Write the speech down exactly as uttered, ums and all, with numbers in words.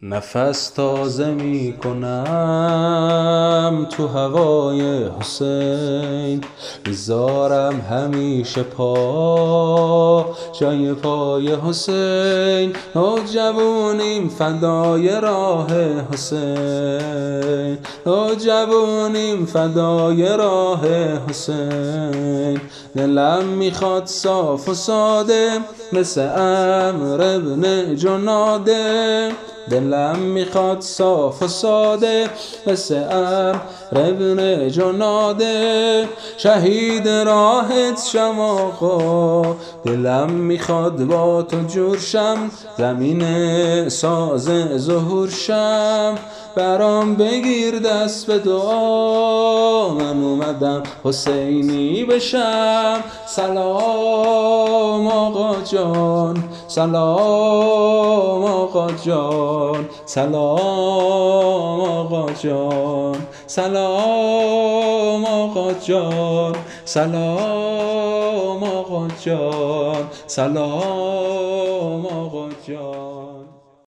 نفس تازه می کنم تو هوای حسین، میذارم همیشه پا جای پای حسین. نوجوانیم فدای راه حسین، نوجوانیم فدای راه حسین. دلم میخواد صاف و ساده مثل عمرو ابن جناده، دلم میخواد صاف و ساده مثل عمرو ابن جناده. شهید راهت شم آقا، دلم میخواد با تو جور شم، زمین ساز ظهور شم. برام بگیر دست به دعا، من اومدم حسینی بشم. سلام آقا جان، سلام آقا جان، سلام آقا جان، سلام آقا جان، سلام آقا جان، سلام آقا جان.